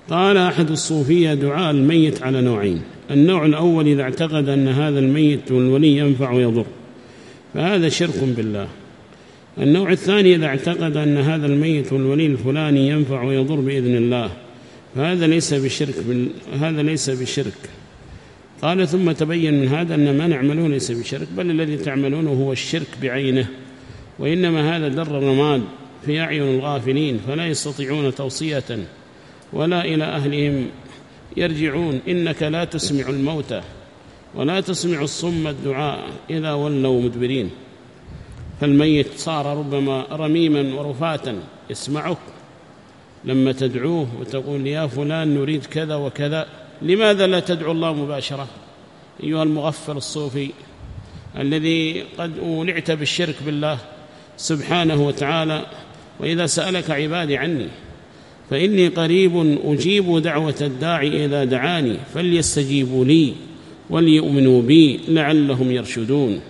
قال أحد الصوفية: دعاء الميت على نوعين. النوع الأول إذا اعتقد أن هذا الميت والولي ينفع ويضر، فهذا شرك بالله. النوع الثاني إذا اعتقد أن هذا الميت والولي الفلاني ينفع ويضر بإذن الله، فهذا ليس بشرك. قال: ثم تبين من هذا أن ما نعمله ليس بشرك، بل الذي تعملونه هو الشرك بعينه، وإنما هذا در الرماد في أعين الغافلين، فلا يستطيعون توصية ولا إلى أهلهم يرجعون. إنك لا تسمع الموتى ولا تسمع الصم الدعاء إذا ولوا مدبرين. فالميت صار ربما رميما ورفاتا، يسمعك لما تدعوه وتقول: يا فلان نريد كذا وكذا. لماذا لا تدعو الله مباشرة أيها المغفل الصوفي الذي قد أولعت بالشرك بالله سبحانه وتعالى؟ وإذا سألك عبادي عني فإني قريب أجيب دعوة الداعي إذا دعاني فليستجيبوا لي وليؤمنوا بي لعلهم يرشدون.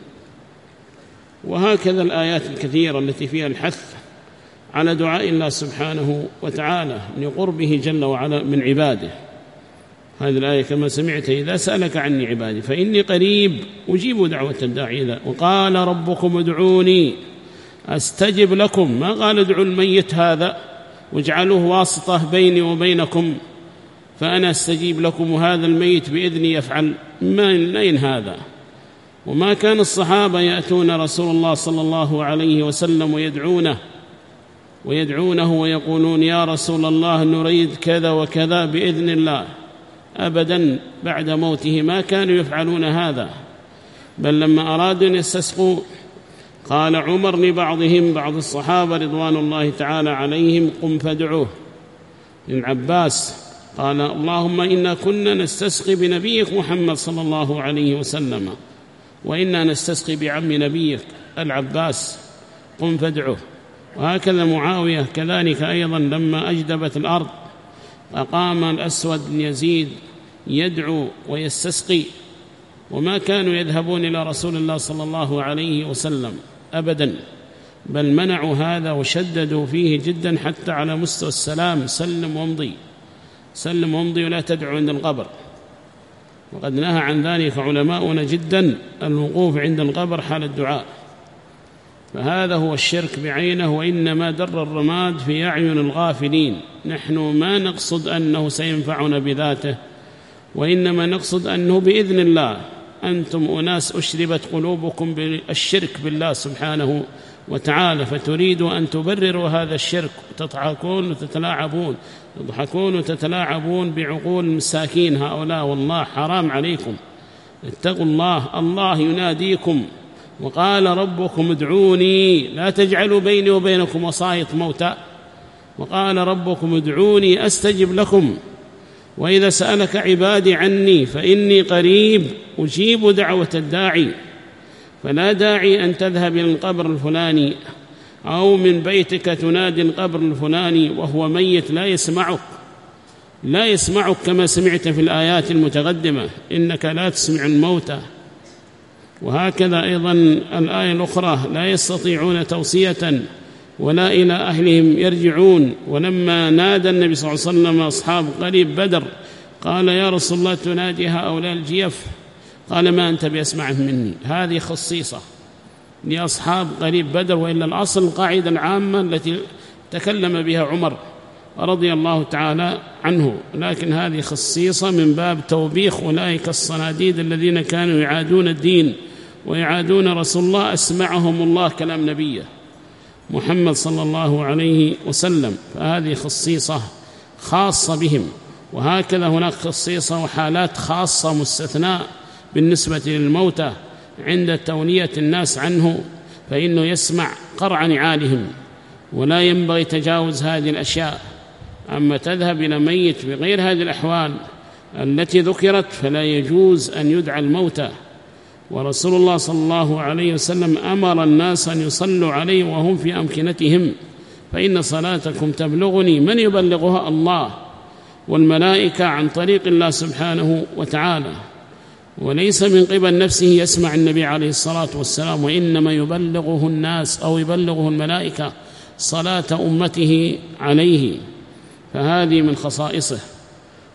وهكذا الآيات الكثيرة التي فيها الحث على دعاء الله سبحانه وتعالى لقربه جل وعلا من عباده. هذه الآية كما سمعت: إذا سألك عني عبادي فإني قريب أجيب دعوة الداعي إذا. وقال ربكم ادعوني أستجب لكم، ما قال ادعوا الميت هذا واجعلوه واسطة بيني وبينكم فأنا أستجيب لكم، وهذا الميت بإذني يفعل. من هذا؟ وما كان الصحابة يأتون رسول الله صلى الله عليه وسلم ويدعونه ويقولون: يا رسول الله نريد كذا وكذا بإذن الله. أبدا، بعد موته ما كانوا يفعلون هذا. بل لما أرادوا أن يستسقوا قال عمر لبعضهم، بعض الصحابة رضوان الله تعالى عليهم: قم فادعوه. ابن عباس قال: اللهم إنا كنا نستسقي بنبيك محمد صلى الله عليه وسلم، وإنا نستسقي بعم نبيك العباس، قم فادعوه. وهكذا معاوية كذلك أيضا لما أجدبت الأرض أقام الأسود بن يزيد يدعو ويستسقي، وما كانوا يذهبون إلى رسول الله صلى الله عليه وسلم أبدا، بل منعوا هذا وشددوا فيه جدا حتى على مستوى السلام: سلم وامضي، سلم وامضي ولا تدعو عند القبر. وقد نهى عن ذلك علماؤنا جدا، الوقوف عند القبر حال الدعاء. فهذا هو الشرك بعينه، وإنما در الرماد في أعين الغافلين. نحن ما نقصد أنه سينفعنا بذاته، وإنما نقصد أنه بإذن الله. أنتم أناس أشربت قلوبكم بالشرك بالله سبحانه وتعالى، فتريدوا أن تبرروا هذا الشرك، تضحكون وتتلاعبون بعقول المساكين هؤلاء. والله حرام عليكم، اتقوا الله. الله يناديكم وقال ربكم ادعوني، لا تجعلوا بيني وبينكم وسائط موتى. وقال ربكم ادعوني أستجب لكم، وإذا سألك عبادي عني فإني قريب أجيب دعوة الداعي. فلا داعي أن تذهب إلى القبر الفلاني أو من بيتك تنادي القبر الفلاني وهو ميت لا يسمعك كما سمعت في الآيات المتقدمة: إنك لا تسمع الموتى. وهكذا أيضا الآية الأخرى: لا يستطيعون توصية ولا إلى أهلهم يرجعون. ولما نادى النبي صلى الله عليه وسلم أصحاب قريب بدر قال: يا رسول الله تنادي هؤلاء الجيف؟ قال: ما أنت بأسمع مني. هذه خصيصة لأصحاب قريب بدر، وإلا الأصل القاعدة العامة التي تكلم بها عمر رضي الله تعالى عنه، لكن هذه خصيصة من باب توبيخ أولئك الصناديد الذين كانوا يعادون الدين ويعادون رسول الله، أسمعهم الله كلام نبيه محمد صلى الله عليه وسلم. فهذه خصيصة خاصة بهم. وهكذا هناك خصيصة وحالات خاصة مستثناء بالنسبة للموتى عند تولية الناس عنه، فإنه يسمع قرع نعالهم، ولا ينبغي تجاوز هذه الأشياء. أما تذهب إلى ميت بغير هذه الأحوال التي ذكرت فلا يجوز أن يدعى الموتى. ورسول الله صلى الله عليه وسلم أمر الناس أن يصلوا عليه وهم في أمكنتهم، فإن صلاتكم تبلغني. من يبلغها؟ الله والملائكة عن طريق الله سبحانه وتعالى، وليس من قبل نفسه يسمع النبي عليه الصلاة والسلام، وإنما يبلغه الناس أو يبلغه الملائكة صلاة أمته عليه. فهذه من خصائصه.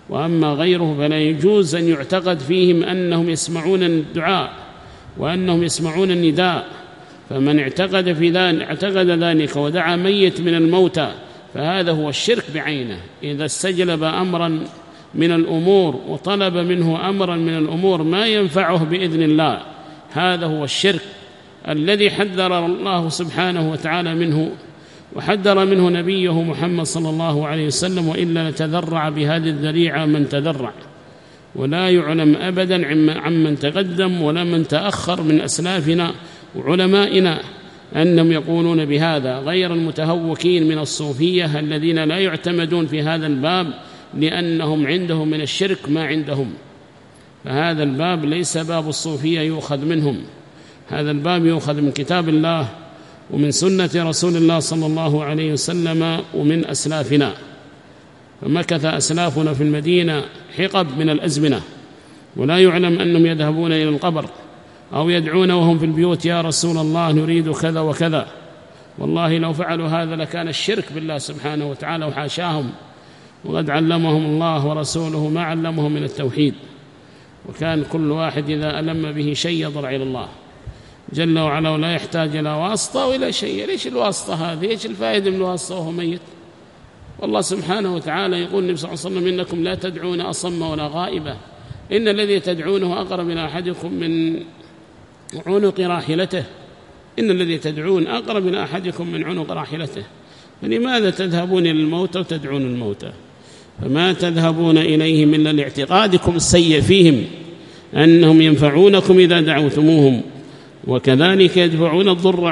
وأما غيره فلا يجوز أن يعتقد فيهم أنهم يسمعون الدعاء وأنهم يسمعون النداء. فمن اعتقد ذلك ودعا ميت من الموتى فهذا هو الشرك بعينه. إذا استجلب أمرا من الأمور وطلب منه أمرا من الأمور ما ينفعه بإذن الله، هذا هو الشرك الذي حذر الله سبحانه وتعالى منه وحذر منه نبيه محمد صلى الله عليه وسلم، وإلا لتذرع بهذه الذريعة من تذرع. ولا يعلم أبدا عمن تقدم ولا من تأخر من أسلافنا وعلمائنا أنهم يقولون بهذا، غير المتهوكين من الصوفية الذين لا يعتمدون في هذا الباب لأنهم عندهم من الشرك ما عندهم. فهذا الباب ليس باب الصوفية يؤخذ منهم، هذا الباب يؤخذ من كتاب الله ومن سنة رسول الله صلى الله عليه وسلم ومن أسلافنا. فمكث أسلافنا في المدينة حقب من الأزمنة ولا يعلم أنهم يذهبون إلى القبر أو يدعون وهم في البيوت يا رسول الله نريد كذا وكذا. والله لو فعلوا هذا لكان الشرك بالله سبحانه وتعالى وحاشاهم، وقد علمهم الله ورسوله ما علمهم من التوحيد. وكان كل واحد إذا ألم به شيء يضرع إلى الله جل وعلا ولا يحتاج إلى واسطة وإلى شيء. ليش الواسطة هذه؟ إيش الفائدة من الواسطة وهو ميت؟ والله سبحانه وتعالى يقول النبي صلى الله عليه وسلم إنكم لا تدعون أصم ولا غائبة، إن الذي تدعونه أقرب إلى أحدكم من عنق راحلته، إن الذي تدعون أقرب إلى أحدكم من عنق راحلته. فلماذا تذهبون إلى الموتى وتدعون الموتى؟ فما تذهبون إليهم إلا لاعتقادكم السيء فيهم أنهم ينفعونكم إذا دعوتموهم، وكذلك يدفعون الضر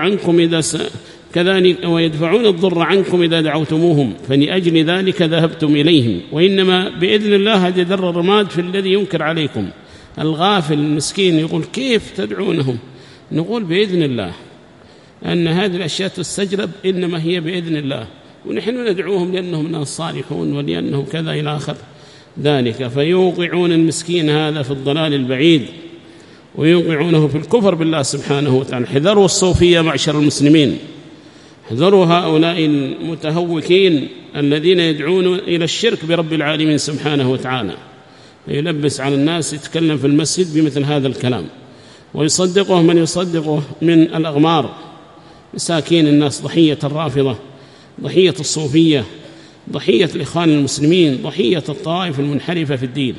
عنكم إذا دعوتموهم، فلأجل ذلك ذهبتم إليهم. وإنما بإذن الله هذا در الرماد في الذي ينكر عليكم. الغافل المسكين يقول كيف تدعونهم؟ نقول بإذن الله أن هذه الأشياء تستجلب إنما هي بإذن الله، ونحن ندعوهم لأنهم ناس صالحون ولأنهم كذا إلى آخر ذلك. فيوقعون المسكين هذا في الضلال البعيد ويوقعونه في الكفر بالله سبحانه وتعالى. حذروا الصوفية معشر المسلمين، حذروا هؤلاء المتهوكين الذين يدعون إلى الشرك برب العالمين سبحانه وتعالى. يلبس على الناس يتكلم في المسجد بمثل هذا الكلام ويصدقه من يصدقه من الأغمار. مساكين الناس ضحية الرافضة، ضحية الصوفية، ضحية الإخوان المسلمين، ضحية الطائف المنحرفة في الدين.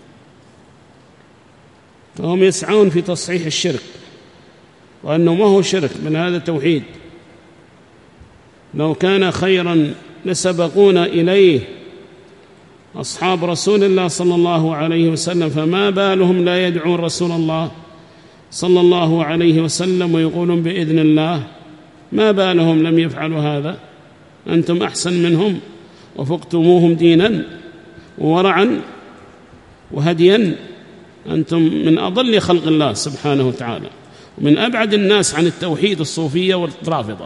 فهم يسعون في تصحيح الشرك وأنه ما هو شرك من هذا التوحيد. لو كان خيرا لسبقونا إليه أصحاب رسول الله صلى الله عليه وسلم، فما بالهم لا يدعون رسول الله صلى الله عليه وسلم ويقولون بإذن الله؟ ما بالهم لم يفعلوا هذا؟ أنتم أحسن منهم وفقتموهم دينا وورعا وهديا. أنتم من أضل خلق الله سبحانه وتعالى ومن أبعد الناس عن التوحيد الصوفية والرافضة.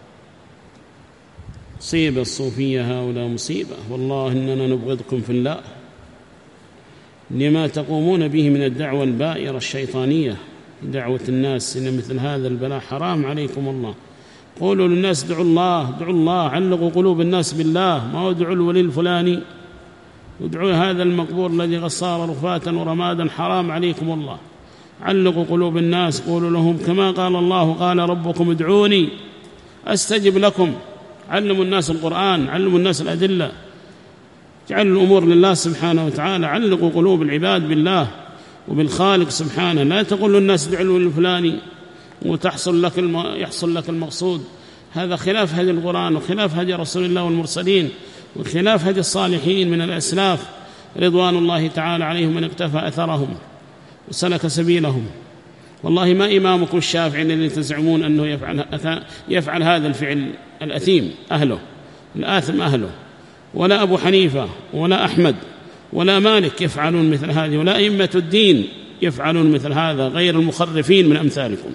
مصيبة الصوفية هؤلاء مصيبة، والله إننا نبغضكم في الله لما تقومون به من الدعوة البائرة الشيطانية، دعوة الناس إن مثل هذا البلاء حرام عليكم الله. قولوا للناس دعوا الله، دعوا الله، علقوا قلوب الناس بالله، ما ادعوا الولي الفلاني ودعوا هذا المقبور الذي غصار رفاتا ورمادا، حرام عليكم الله. علقوا قلوب الناس، قولوا لهم كما قال الله قال ربكم ادعوني أستجب لكم. علموا الناس القرآن، علموا الناس الأدلة، جعلوا الأمور لله سبحانه وتعالى. علقوا قلوب العباد بالله وبالخالق سبحانه. لا تقولوا الناس دعوا الفلاني وتحصل يحصل لك المقصود. هذا خلاف هدي القرآن وخلاف هدي رسول الله والمرسلين وخلاف هدي الصالحين من الأسلاف رضوان الله تعالى عليهم من اقتفى أثرهم وسلك سبيلهم. والله ما إمامكم الشافعي الذي تزعمون أنه يفعل هذا الفعل الأثيم أهله، الآثم أهله، ولا أبو حنيفة ولا أحمد ولا مالك يفعلون مثل هذه، ولا أئمة الدين يفعلون مثل هذا غير المخرفين من أمثالكم.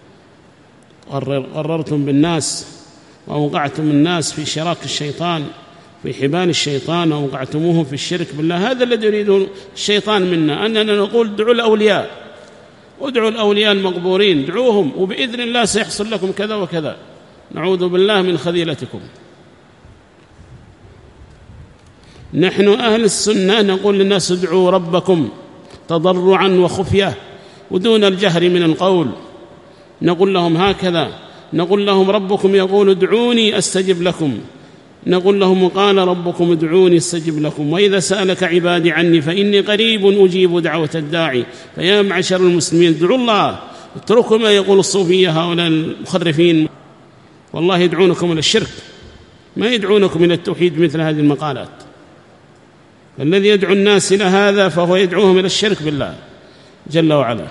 غررتم بالناس وأوقعتم الناس في شراك الشيطان، في حبال الشيطان، ووقعتموهم في الشرك بالله. هذا الذي يريده الشيطان منا، أننا نقول دعوا الأولياء، ادعوا الأولياء المقبورين، دعوهم وبإذن الله سيحصل لكم كذا وكذا. نعوذ بالله من خذيلتكم. نحن أهل السنة نقول للناس ادعوا ربكم تضرعا وخفية ودون الجهر من القول، نقول لهم هكذا، نقول لهم ربكم يقول ادعوني أستجب لكم، نقول لهم قال ربكم ادعوني استجب لكم، وإذا سألك عبادي عني فإني قريب أجيب دعوة الداعي. فيا معشر المسلمين ادعوا الله، اتركوا ما يقول الصوفية هؤلاء المخرفين، والله يدعونكم إلى الشرك، ما يدعونكم إلى التوحيد مثل هذه المقالات. الذي يدعو الناس إلى هذا فهو يدعوهم إلى الشرك بالله جل وعلا.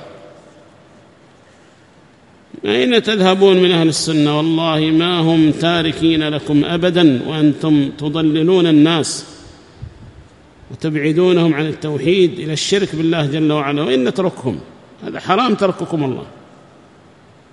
أين تذهبون من أهل السنة؟ والله ما هم تاركين لكم أبدا، وأنتم تضللون الناس وتبعدونهم عن التوحيد إلى الشرك بالله جل وعلا، وإن نتركهم هذا حرام ترككم الله.